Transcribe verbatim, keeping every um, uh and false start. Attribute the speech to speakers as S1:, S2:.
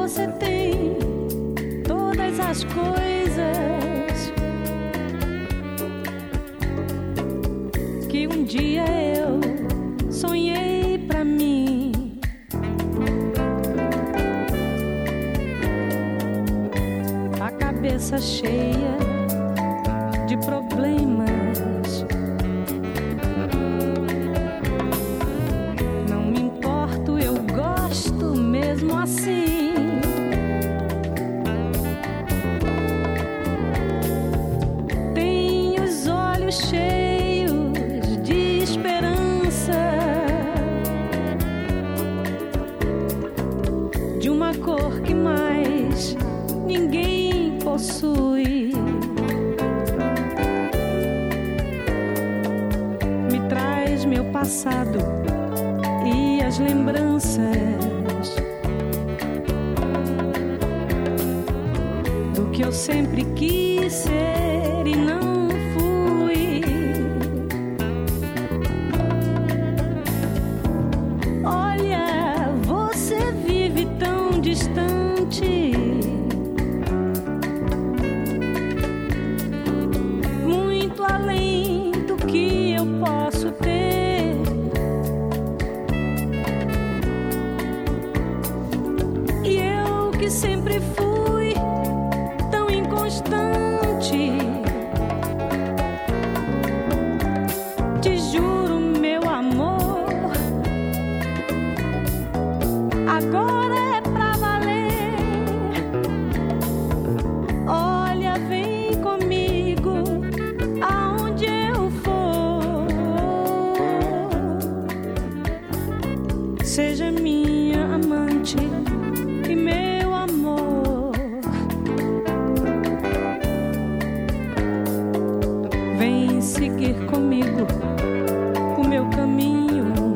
S1: você tem todas as coisas que um dia eu sonhei pra mim. A cabeça cheia de problemas, não me importo, eu gosto mesmo assim. Tenho os olhos cheios de esperança, de uma cor que mais ninguém possui. Me traz meu passado e as lembranças do que eu sempre quis ser e não fui. Olha, você vive tão distante, muito além do que eu posso ter. E eu que sempre fui tão inconstante, te juro, meu amor, agora é pra valer. Olha, vem comigo aonde eu for. Seja minha amante e meu amor. Vem seguir comigo o meu caminho.